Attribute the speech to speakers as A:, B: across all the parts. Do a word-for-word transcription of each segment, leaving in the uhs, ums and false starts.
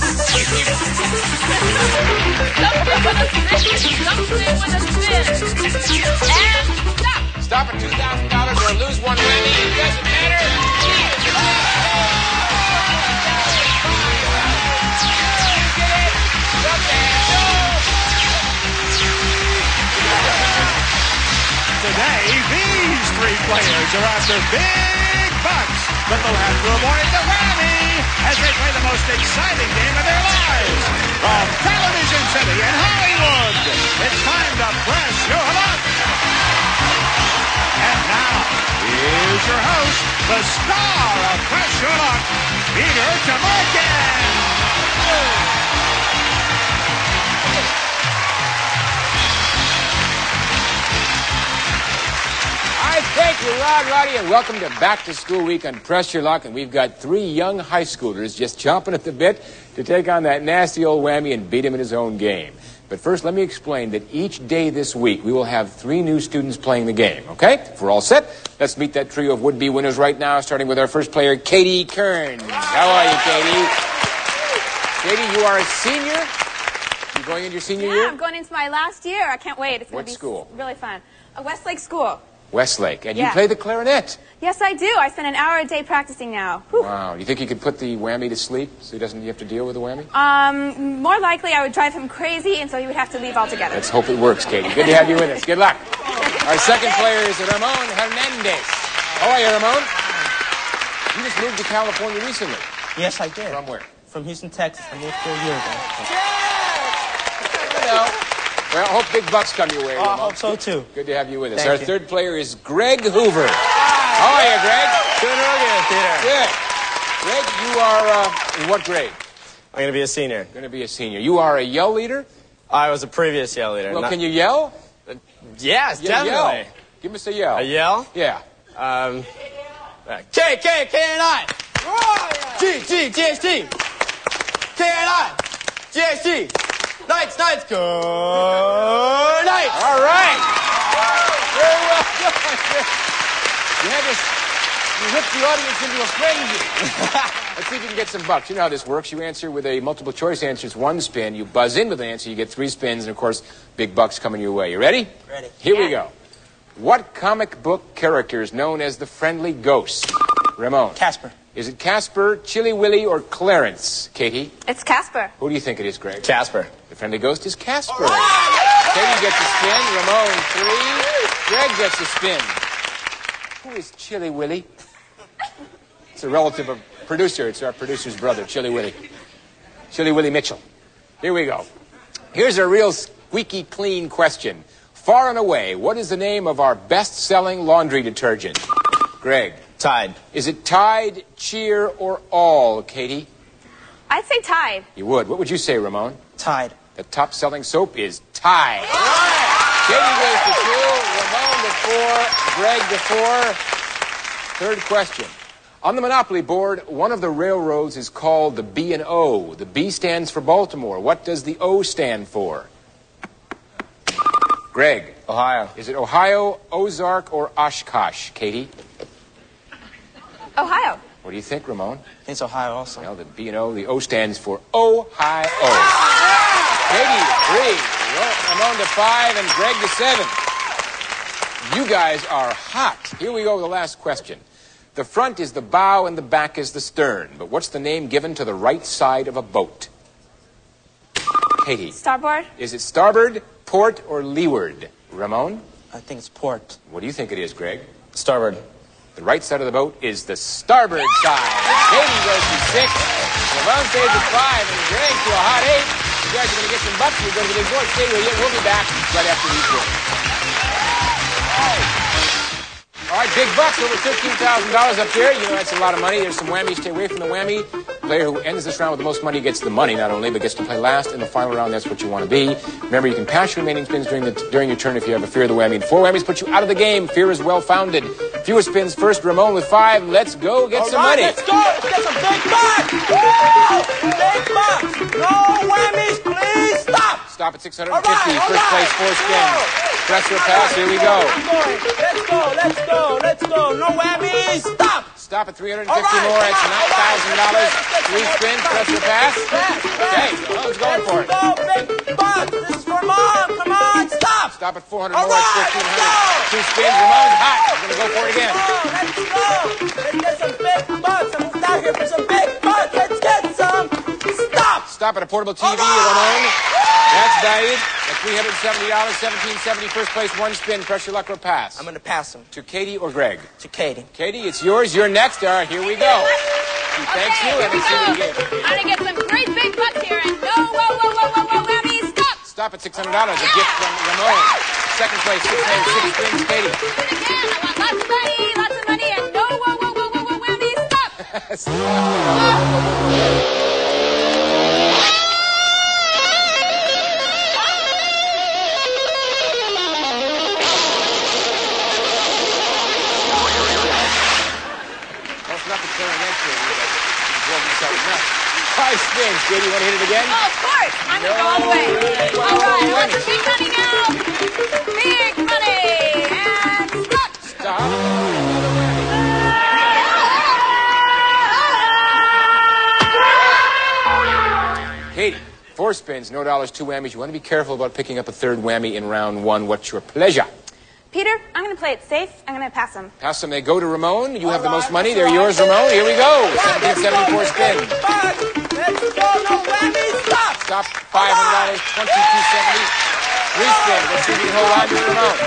A: Stop at two thousand dollars or lose one whammy. It doesn't matter.
B: Today, these three players are after big bucks, but they'll have to avoid the whammy as they play the most exciting game of their lives. From Television City in Hollywood, it's time to press your luck. And now, here's your host, the star of Press Your Luck, Peter Tomarken.
A: Hi, thank you, Rod, Roddy, and welcome to Back to School Week on Press Your Luck. And we've got three young high schoolers just chomping at the bit to take on that nasty old whammy and beat him in his own game. But first, let me explain that each day this week, we will have three new students playing the game, okay? If we're all set, let's meet that trio of would-be winners right now, starting with our first player, Katie Kearns. How are you, Katie? Katie, you are a senior? You going into your senior
C: yeah,
A: year?
C: Yeah, I'm going into my last year. I can't wait. It's going
A: What
C: to be
A: school?
C: really fun. Uh, Westlake School.
A: Westlake. And
C: Yeah.
A: you play the clarinet?
C: Yes, I do. I spend an hour a day practicing now. Whew.
A: Wow. You think you could put the whammy to sleep so he doesn't have to deal with the whammy?
C: Um, more likely I would drive him crazy, and so he would have to leave altogether.
A: Let's hope it works, Katie. Good to have you with us. Good luck. Our second player is Ramon Hernandez. How are you, Ramon? You just moved to California recently.
D: Yes, I did.
A: From where?
D: From Houston, Texas. I moved four years ago.
A: You know. Well, I hope big bucks come your way,
D: Oh, I
A: Ramon.
D: hope so, too.
A: Good to have you with us.
D: Thank
A: Our
D: you.
A: third player is Greg Hoover. How are you, Greg?
D: Doing real good, Peter.
A: Good. Greg, you are uh, in what grade?
D: I'm going to be a senior.
A: Going to be a senior. You are a yell leader?
D: I was a previous yell leader.
A: Well,
D: Not-
A: can you yell?
D: Yes,
A: Yeah,
D: definitely.
A: yell. Give us a yell.
D: A yell?
A: Yeah.
D: Um, uh, K, K, K and I. G, G, G S G. K and I. G S G. Nights, nights, good night.
A: All right. Very well done. You had this, you whipped the audience into a frenzy. Let's see if you can get some bucks. You know how this works. You answer with a multiple choice answer. It's one spin. You buzz in with an answer. You get three spins. And, of course, big bucks coming your way. You ready?
D: Ready.
A: Here we go. What comic book character is known as the Friendly Ghost? Ramon.
D: Casper.
A: Is it Casper, Chilly Willy, or Clarence? Katie?
C: It's Casper.
A: Who do you think it is, Greg?
D: Casper.
A: The Friendly Ghost is Casper. Katie gets a spin. Ramon, three. Greg gets a spin. Who is Chilly Willy? It's a relative of producer. It's our producer's brother, Chilly Willy. Chilly Willy Mitchell. Here we go. Here's a real squeaky clean question. Far and away, what is the name of our best-selling laundry detergent? Greg.
D: Tide.
A: Is it Tide, Cheer, or All, Katie?
C: I'd say Tide.
A: You would. What would you say, Ramon?
D: Tide.
A: The top-selling soap is Tide. Katie goes to two, Ramon to four, Greg to four. Third question. On the Monopoly board, one of the railroads is called the B and O. The B stands for Baltimore. What does the O stand for? Greg.
D: Ohio.
A: Is it Ohio, Ozark, or Oshkosh, Katie?
C: Ohio.
A: What do you think, Ramon?
D: I think it's Ohio also.
A: Well, the B and O, the O stands for Ohio. Katie to three, Ramon to five, and Greg to seven. You guys are hot. Here we go with the last question. The front is the bow and the back is the stern. But what's the name given to the right side of a boat? Katie.
C: Starboard.
A: Is it starboard, port, or leeward? Ramon?
D: I think it's port.
A: What do you think it is, Greg?
D: Starboard.
A: The right side of the boat is the starboard side. Katie goes to six, Ramon stays at five, and Greg to a hot eight. You guys are going to get some bucks. We're going to the big board. Stay with you. We'll be back right after these words. All right, big bucks, over thirteen thousand dollars up there. You know, that's a lot of money. There's some whammies. Stay away from the whammy. The player who ends this round with the most money gets the money, not only, but gets to play last in the final round. That's what you want to be. Remember, you can pass your remaining spins during, the, during your turn if you have a fear of the whammy. And four whammies put you out of the game. Fear is well-founded. Fewer spins first. Ramon with five. Let's go get
D: All
A: some
D: right,
A: money.
D: let's go. Let's get some big bucks. Woo! Big bucks. No whammies, please. Stop.
A: Stop at six hundred
D: All
A: fifty.
D: right, all
A: First
D: right.
A: place, four spins. Press or pass. Here we go.
D: I'm going. Let's go. Let's go. Let's go. No whammies. Stop.
A: Stop at three hundred
D: All
A: fifty
D: right,
A: more.
D: come
A: It's
D: on,
A: nine thousand
D: all right,
A: dollars.
D: let's get
A: Three spins, press or pass? Okay, Ramon's going for it.
D: Go, big bucks. This is for Mom. Come on, stop.
A: Stop at four hundred
D: All
A: more, it's
D: right,
A: fifteen
D: let's
A: hundred.
D: go.
A: Two spins, Ramon's hot. He's going to go for it again.
D: Oh, let's go. Let's get some big bucks. I'm down here for some big bucks. Let's get some. Stop.
A: Stop at a portable T V,
D: All right.
A: Ramon. That's David at three hundred seventy dollars, seventeen seventy, first place, one spin, pressure, luck, or pass.
D: I'm going to pass them
A: To Katie or Greg?
D: to Katie.
A: Katie, it's yours. You're next. All right, here we go. She thanks you, and
C: here we
A: let's see what you
C: go.
A: get.
C: I'm gonna get some great big bucks here, and no, whoa, whoa, whoa, whoa, whoa, whammy, stop!
A: Stop at six hundred dollars, a gift from Ramon. Second place, six hundred six spins, Katie.
C: Do it again. I want lots of money, lots of money, and no, whoa, whoa, whoa, whoa, whoa, whammy, stop!
A: That's not the clarinet, Katie, but you drove yourself nuts. Five spins, Katie. You want to hit it again?
C: Oh, of course. I'm gonna go all the way. All right, I want some big money now. Big money, and stop!
A: Stop. Another whammy. Katie, four spins, no dollars, two whammies. You want to be careful about picking up a third whammy in round one. What's your pleasure?
C: Peter, I'm gonna play it safe. I'm gonna pass him.
A: Pass them, they go to Ramon. You have the
D: All
A: most
D: right,
A: money.
D: that's
A: They're
D: all
A: yours,
D: right.
A: Ramon. Here we go.
D: Right,
A: seventeen seventy-four spins.
D: Big bucks. Let's go. No whammy. Stop.
A: Stop, five hundred dollars, twenty-two seventy. Three spins. Let's see if you can hold on to it, Ramon.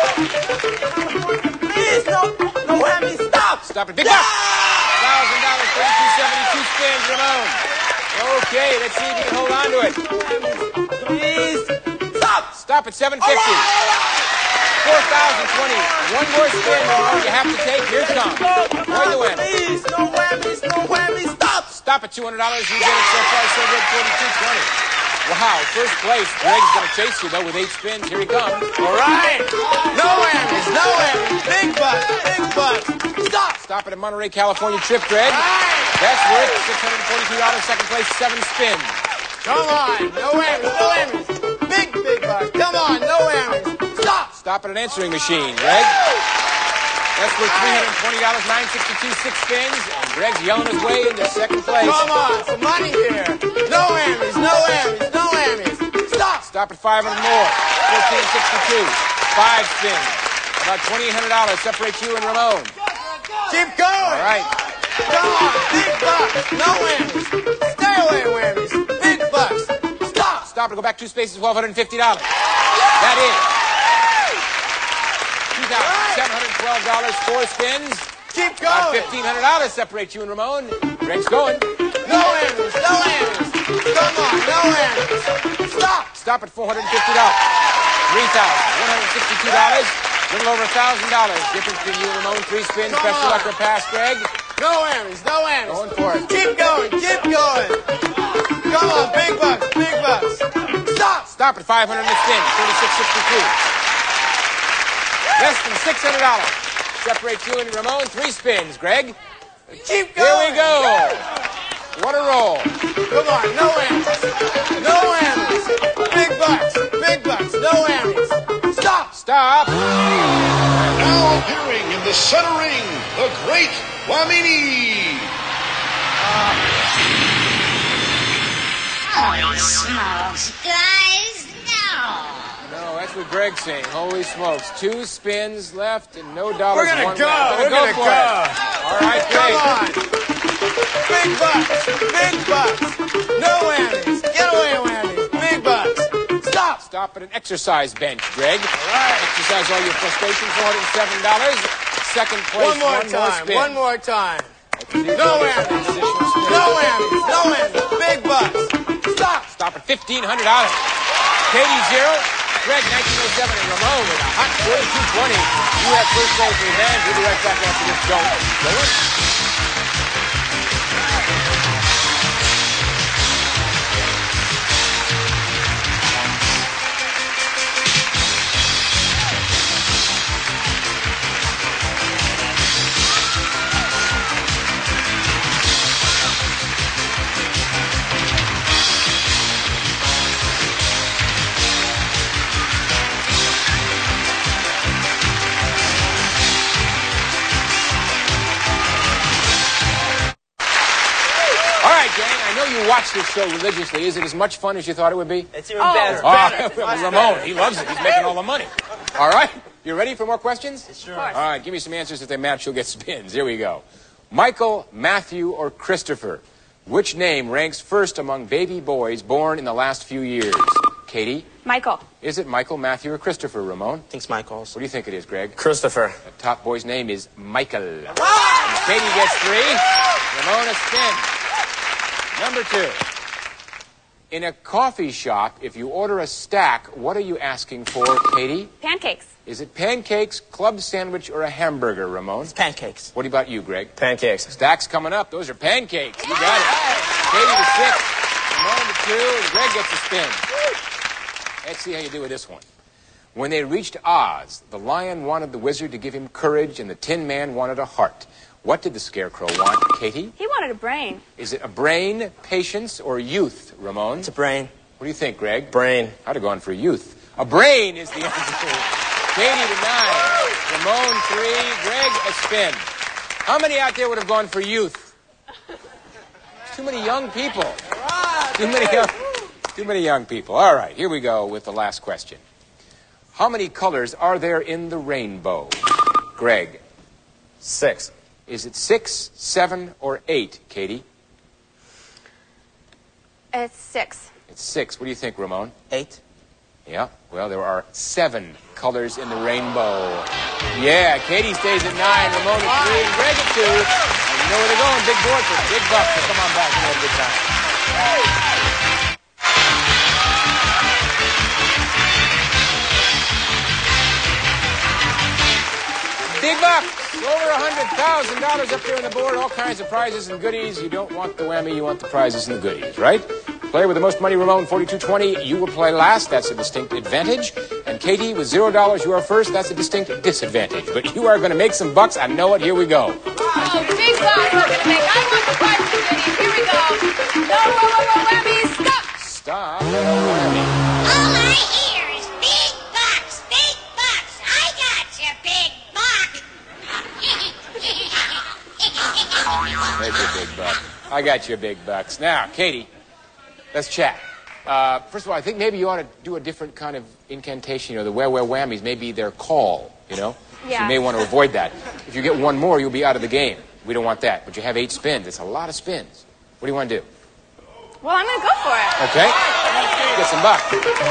D: Please, no, no whammy. Stop.
A: Stop it. Big bucks. one thousand dollars, thirty-two seventy-two spins, Ramon. Okay, let's see if you can hold on to it.
D: Please. Stop.
A: Stop at seven fifty. four thousand twenty. One more spin, Ramon. You have to take. Here it comes. Avoid the whammy.
D: Please, no whammies, no whammies. Stop.
A: Stop at two hundred dollars. You get it so far, so good, forty-two twenty. Wow, first place. Greg's going to chase you, though, with eight spins. Here he comes.
D: All right. No whammies, no whammies. Big bucks, big bucks. Stop.
A: Stop at a Monterey, California trip, Greg. That's worth six hundred forty-two dollars. Second place, seven spins.
D: Come on. No whammies, no whammies. Big, big bucks. Come on, no whammies. Stop.
A: Stop at an answering machine, Greg. That's worth three hundred twenty dollars, nine sixty-two, six spins. And Greg's yelling his way into second place.
D: Come on, some money here. No whammies, no whammies, no whammies. Stop.
A: Stop at five hundred more. fourteen sixty-two. Five spins. About twenty-eight hundred dollars separates you and Ramon.
D: Keep going.
A: All right.
D: Come on, big bucks. No whammies. Stay away, whammies. Big bucks. Stop.
A: Stop and go back two spaces, twelve fifty dollars. That is two thousand seven hundred twelve dollars, four spins.
D: Keep
A: About
D: going.
A: fifteen hundred dollars separates you and Ramon. Greg's going.
D: No whammies, no whammies. Come on, no whammies. Stop.
A: Stop at four hundred fifty dollars. three thousand one hundred sixty-two dollars. Little over one thousand dollars. Difference between you and Ramon. Three spins.
D: Come
A: Special
D: on.
A: luck or pass, Greg.
D: No whammies, no whammies.
A: Going for it.
D: Keep going, keep going. Come on, big bucks, big bucks. Stop.
A: Stop at five hundred and spin. thirty-six sixty-two. Less than six hundred dollars. Separates you and Ramon. Three spins, Greg.
D: Keep
A: Here
D: going.
A: we go. What a roll.
D: Come on, no whammies. No whammies. Big bucks, big bucks, no whammies. Stop.
A: Stop.
E: Now appearing in the center ring, the great Wamini.
F: Holy smokes, guys, no!
A: No, that's what Greg's saying. Holy smokes. Two spins left and no dollars.
D: We're gonna
A: one
D: go.
A: left.
D: We're gonna
A: for
D: go.
A: it. All right, Greg.
D: Come on. Big bucks, big bucks. No whammies. Get away, whammies. Big bucks. Stop.
A: Stop at an exercise bench, Greg.
D: All right.
A: Exercise all your frustration. four hundred seven dollars. Second place.
D: One more
A: one
D: time.
A: More spin.
D: One more time.
A: No
D: No whammies. No whammies. No whammies. Big bucks. Stop.
A: Stop at fifteen hundred dollars. Katie, zero. Greg, nineteen oh seven. And Ramon with a hot forty-two twenty. You have first place in your hands. We'll be right back after this. Don't go in. Jane, I know you watch this show religiously. Is it as much fun as you thought it would be?
D: It's even
C: Oh.
D: better.
A: Ah, well, Ramon, he loves it. He's making all the money. All right. You ready for more questions?
D: Sure.
A: All right. Give me some answers. If they match, you'll get spins. Here we go. Michael, Matthew, or Christopher? Which name ranks first among baby boys born in the last few years? Katie?
C: Michael.
A: Is it Michael, Matthew, or Christopher, Ramon?
D: I think it's Michael's.
A: What do you think it is, Greg?
D: Christopher.
A: The top boy's name is Michael. And Katie gets three. Ramon a spin. Number two. In a coffee shop, if you order a stack, what are you asking for, Katie?
C: Pancakes.
A: Is it pancakes, club sandwich, or a hamburger, Ramon?
D: Pancakes.
A: What about you, Greg?
D: Pancakes.
A: Stacks coming up. Those are pancakes. You got it. Katie to six. Ramon to two. And Greg gets a spin. Let's see how you do with this one. When they reached Oz, the lion wanted the wizard to give him courage, and the Tin Man wanted a heart. What did the Scarecrow want, Katie?
C: He wanted a brain.
A: Is it a brain, patience, or youth, Ramon?
D: It's a brain.
A: What do you think, Greg?
D: Brain.
A: I'd have gone for youth. A brain is the answer. Katie to nine. Ramon three. Greg a spin. How many out there would have gone for youth? Too many young people. Too many young, too many young people. All right, here we go with the last question. How many colors are there in the rainbow? Greg.
D: Six.
A: Is it six, seven, or eight, Katie?
C: It's six.
A: It's six. What do you think, Ramon?
D: Eight.
A: Yeah, well, there are seven colors in the rainbow. Yeah, Katie stays at nine, Ramon at three, and Greg at two. And you know where they're going, big board for big bucks. So come on back and have a good time. Big bucks! Over one hundred thousand dollars up there on the board, all kinds of prizes and goodies. You don't want the whammy, you want the prizes and the goodies, right? Player with the most money, Ramon, forty-two twenty. You will play last. That's a distinct advantage. And Katie, with zero dollars, you are first. That's a distinct disadvantage. But you are going to make some bucks. I know it. Here we go.
C: Oh, big bucks we're going to make. I want the prizes and goodies. Here we go. No, whoa, whoa, whoa, whammy, stop.
A: Stop. Whammy.
F: All I hear is big bucks, big bucks. I got your big buck.
A: There's your big buck. I got your big bucks. Now, Katie, let's chat. Uh, first of all, I think maybe you ought to do a different kind of incantation. You know, the where, where whammies may be their call, you know?
C: Yeah.
A: So you may want to avoid that. If you get one more, you'll be out of the game. We don't want that. But you have eight spins. It's a lot of spins. What do you want to do?
C: Well, I'm going to go for it.
A: Okay? Get some bucks.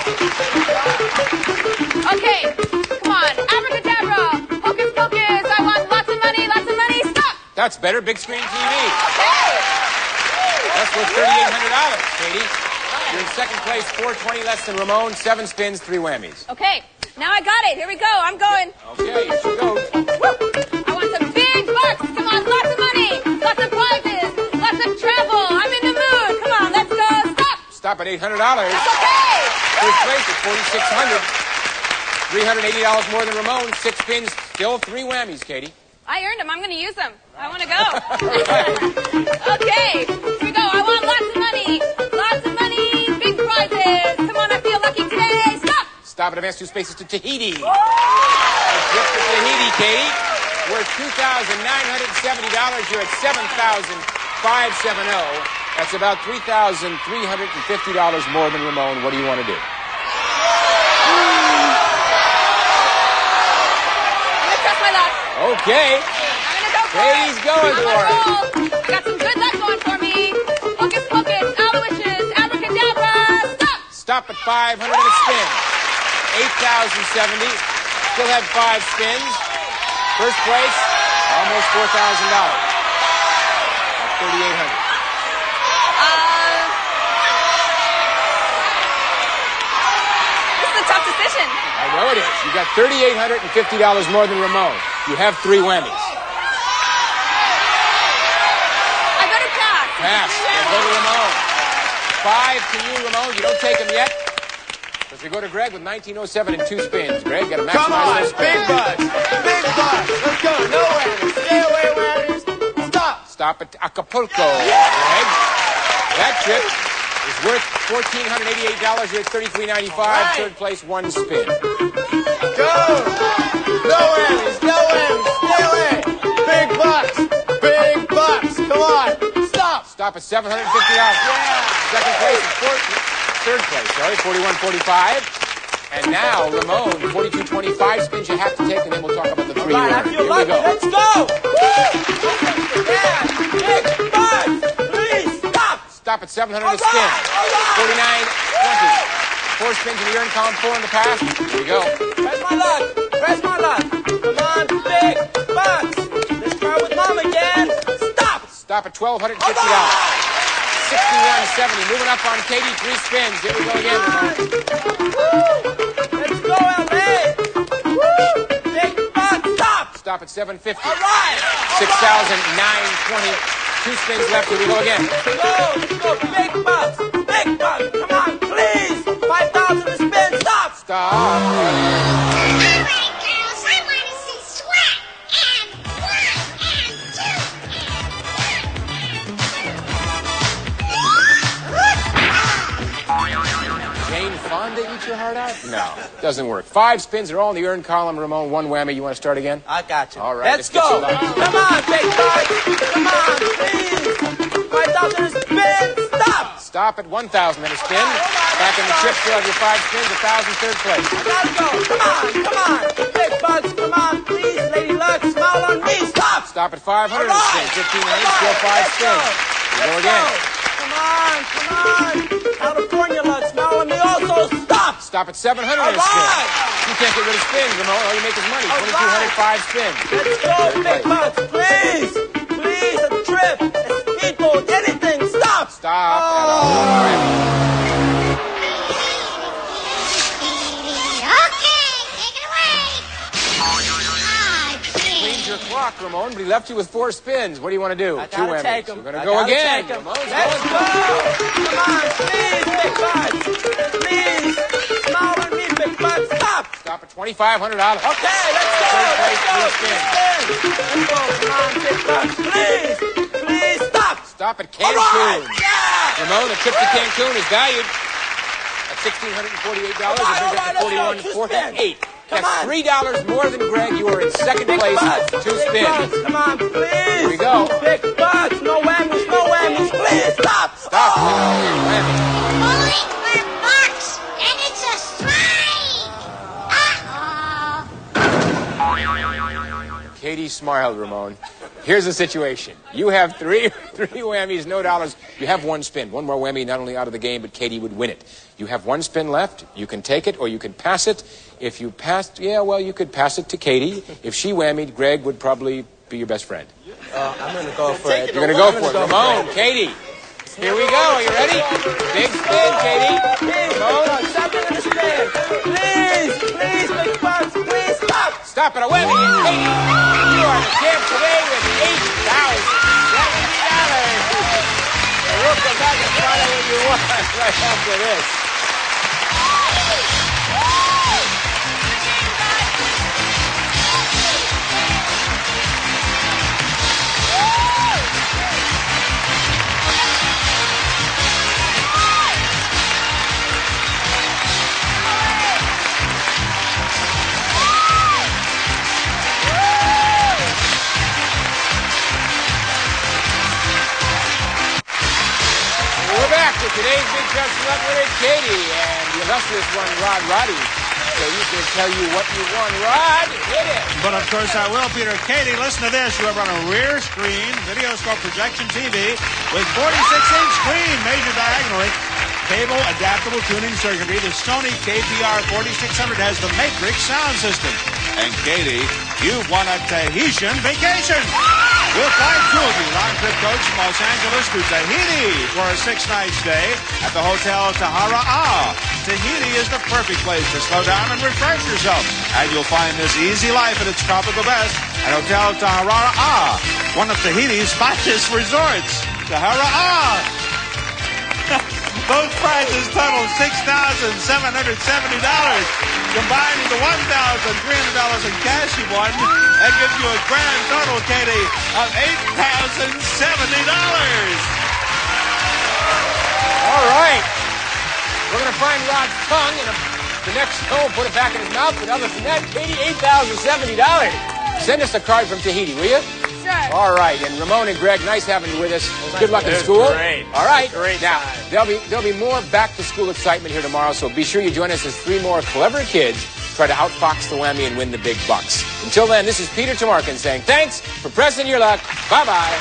C: Okay, come on. Abracadabra. Hocus pocus. I want lots of money, lots of money. Stop.
A: That's better. Big screen T V.
C: Okay.
A: That's worth thirty-eight hundred dollars, Katie. You're in second place, four twenty less than Ramon. Seven spins, three whammies.
C: Okay, now I got it. Here we go. I'm going.
A: Okay, here she goes.
C: Woo. I want some big bucks. Come on, lots of money, lots of prizes, lots of travel. I'm in the mood. Come on, let's go. Stop.
A: Stop at eight hundred dollars.
C: That's okay.
A: First place at forty-six hundred dollars. three hundred eighty dollars more than Ramon. Six spins, still three whammies, Katie.
C: I earned them. I'm going to use them. I want to go. Okay, here we go. I want lots of money, lots of money, big prizes. Come on, I feel lucky today. Stop.
A: Stop at advance two spaces to Tahiti. A trip to Tahiti, Katie. Worth two thousand nine hundred seventy dollars. You're at seven thousand five hundred seventy dollars. That's about three thousand three hundred fifty dollars more than Ramon. What do you want to do?
C: I'm going to trust my luck.
A: Okay.
C: I'm going to go for
A: Katie's
C: it.
A: going
C: I'm
A: for
C: on
A: it.
C: a roll. I got some good luck going for me. Hocus pocus, aloysius, abracadabra. Stop.
A: Stop at five hundred and a spin. eight thousand seventy. Still had five spins. First place, almost four thousand dollars. At thirty-eight hundred.
C: Uh, this is a tough decision.
A: I know it is. You got thirty-eight hundred fifty dollars more than Ramon. You have three whammies.
C: I better pass.
A: Pass. We'll go to Ramon. Five to you, Ramon. You don't take them yet. Because we go to Greg with nineteen oh seven and two spins. Greg, got to maximize
D: Come on,
A: those
D: big
A: spins.
D: bucks. Big bucks. Let's go. No whammies. Stay away whammies. Stop.
A: Stop at Acapulco, Greg. That trip is worth one thousand four hundred eighty-eight dollars. You're at thirty-three ninety-five.
D: Right.
A: Third place, one spin.
D: Go. No whammies. No whammies. Stay away. Big bucks. Big bucks. Come on. Stop.
A: Stop Stop at seven hundred fifty dollars. Yeah. Second place is fourth, third place, sorry, forty-one forty-five. And now, Ramon, forty-two twenty-five spins you have to take, and then we'll talk about the three.
D: All right, I feel
A: Here
D: lucky.
A: we go.
D: Let's go. Woo! Yeah, big bucks. Please stop.
A: Stop at seven hundred
D: All
A: a spin.
D: right, all right.
A: forty-nine twenty. Four spins in the urn column, four in the past. Here we go.
D: Press my luck. Press my luck. Come on, big bucks. Let's try with mom again. Stop.
A: Stop at twelve fifty dollars. sixty-one seventy. Moving up on Katie. Three spins. Here we go again.
D: Woo! Let's go, L A. Woo! Big bucks. Stop.
A: Stop at seven fifty.
D: All right.
A: six thousand nine twenty. Two spins left. Here we go again.
D: Let's go. Let's go. Big bucks. Big bucks. Come on, please. five thousand to spin. Stop.
A: Stop.
F: All right, girls, I want to see sweat. And one, and two, and
A: Jane Fonda eat your heart out? No, doesn't work. Five spins are all in the earned column. Ramon, one whammy. You want to start again?
D: I got you.
A: All right,
D: Let's
A: let's get
D: go.
A: you lucky.
D: Come on, big bucks. Come on, please. five thousand to spin. Stop.
A: Stop at one thousand and a spin. Back in the chip, still have your five spins, one thousand, third place.
D: I gotta go. Come on, come on. Big bucks, come on, please. Lady Luck, smile on me. Stop.
A: Stop at five hundred
D: All
A: and
D: right.
A: spin. fifteen hundred,
D: All
A: still
D: right.
A: five
D: Let's
A: spins.
D: go.
A: Here we go
D: Let's
A: again.
D: go. Come on, come on. California Luck, smile on me also. Stop.
A: Stop at seven hundred and a
D: All
A: spin.
D: right.
A: You can't get rid of spins, Ramon. All you make is money.
D: All
A: twenty-two hundred,
D: right.
A: five spins.
D: Let's go, big bucks, please. Please, a trip, a speedboat, anything. Stop.
A: Stop
D: Oh.
A: at all right.
F: Okay, take it away. Ah,
A: Cleaned your clock, Ramon, but he left you with four spins. What do you want to do?
D: I
A: Two
D: gotta
A: whammies.
D: take 'em.
A: We're going
D: I
A: to go
D: gotta
A: again.
D: take 'em.
A: Ramon's
D: Let's
A: going.
D: go. Come on, please, big bucks. Please, smile on me, big bucks. Stop.
A: Stop at twenty-five hundred dollars.
D: Okay, let's go.
A: Third
D: Let's
A: place,
D: go.
A: three spins.
D: Let's go. Come on, big bucks. Please, please, stop.
A: Stop at
D: All
A: Cancun.
D: right. Yeah.
A: Ramon, the trip to Cancun is valued at one thousand six hundred forty-eight dollars.
D: All right,
A: It brings
D: all
A: it
D: right,
A: to
D: let's go.
A: forty-one
D: Two
A: forty-eight.
D: spins. Come
A: That's
D: on.
A: three dollars more than Greg. You are in second
D: Big
A: place.
D: bucks.
A: Two
D: Big
A: spins.
D: bucks. Come on, please.
A: Here we go.
D: Big bucks. No whammies. No whammies. Please stop.
A: Stop.
D: Oh.
A: Whammy.
F: Bowling for bucks, and it's a strike. Uh-oh.
A: Katie smiled, Ramon. Here's the situation. You have three three whammies, no dollars. You have one spin. One more whammy, not only out of the game, but Katie would win it. You have one spin left. You can take it or you can pass it. If you passed, yeah, well, you could pass it to Katie. If she whammied, Greg would probably be your best friend.
D: Uh, I'm gonna go for it.
A: You're going to go for it. Ramon, Katie. Here we go. Are you ready? Big spin, Katie.
D: Please,
A: Ramon.
D: something in the spin. Please, please, big bucks. Please stop.
A: Stop at a whammy. And Katie, you are the champ today with eight thousand seventy dollars. And we'll come back and find out what you won right after this. We're back with today's Big Best Luck winner, Katie, and the illustrious one, Rod Roddy. So you can tell you what you won. Rod, hit it.
B: But of course I will, Peter. Katie, listen to this. You have on a rear screen, Videoscope projection T V with forty-six inch screen measured diagonally. Cable adaptable tuning circuitry. The Sony K P R forty-six hundred has the Matrix sound system. And Katie, you've won a Tahitian vacation. We'll fly two of you round trip coach from Los Angeles to Tahiti for a six-night stay at the Hotel Tahara'a. Tahiti is the perfect place to slow down and refresh yourself. And you'll find this easy life at its tropical best at Hotel Tahara'a, one of Tahiti's finest resorts. Tahara'a! Those prices total six thousand seven hundred seventy dollars. Combined with the one thousand three hundred dollars in cash you won, that gives you a grand total, Katie, of eight thousand seventy dollars.
A: All right. We're going to find Rod's tongue, and the next show we'll put it back in his mouth. But other than that, Katie, eight thousand seventy dollars. Send us a card from Tahiti, will you?
C: Sure. right.
A: All right, and Ramon and Greg, nice having you with us. Good luck in
B: It was
A: school.
B: great.
A: All right.
B: Great
A: now,
B: time.
A: there'll be there'll be more back-to-school excitement here tomorrow, so be sure you join us as three more clever kids try to outfox the Whammy and win the big bucks. Until then, this is Peter Tomarkin saying thanks for pressing your luck. Bye-bye.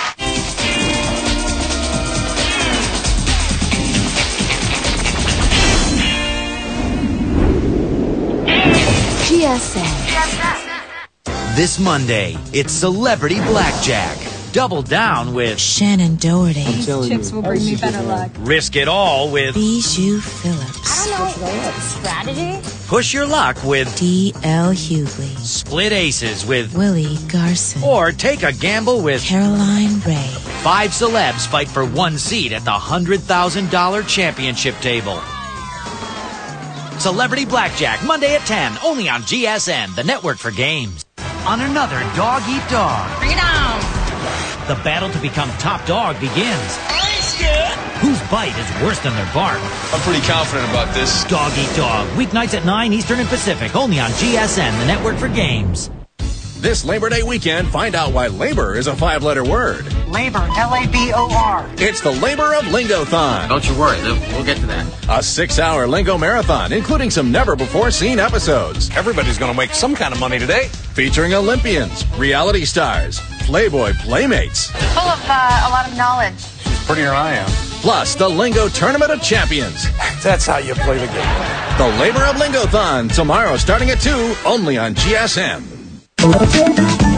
G: G S M.
H: This Monday, it's Celebrity Blackjack. Double down with
G: Shannon Doherty.
I: Chips will bring me better luck.
H: Risk It All with
G: Bijou Phillips.
I: I don't know. Strategy?
H: Push Your Luck with
G: D L Hughley.
H: Split Aces with
G: Willie Garson.
H: or Take a Gamble with
G: Caroline Ray.
H: five celebs fight for one seat at the one hundred thousand dollars championship table. Celebrity Blackjack, Monday at ten, only on G S M, the network for games. On another Dog Eat Dog,
C: Bring it on.
H: the battle to become top dog begins. Whose bite is worse than their bark?
J: I'm pretty confident about this.
H: Dog Eat Dog, weeknights at nine Eastern and Pacific, only on G S M, the network for games.
K: This Labor Day weekend, find out why labor is a five-letter word.
L: Labor, L A B O R.
K: It's the Labor of Lingo-thon.
M: Don't you worry, we'll get to that.
K: A six-hour lingo marathon, including some never-before-seen episodes.
B: Everybody's going to make some kind of money today.
K: Featuring Olympians, reality stars, Playboy playmates.
I: Full of uh, a lot of knowledge.
B: Prettier than I am.
K: Plus, the Lingo Tournament of Champions.
B: That's how you play the game.
K: The Labor of Lingo-thon, tomorrow starting at two, only on G S M.